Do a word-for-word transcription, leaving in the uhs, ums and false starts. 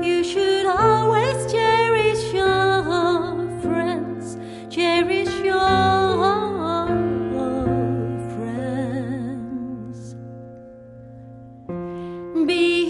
You should always cherish your friends, cherish your friends. Be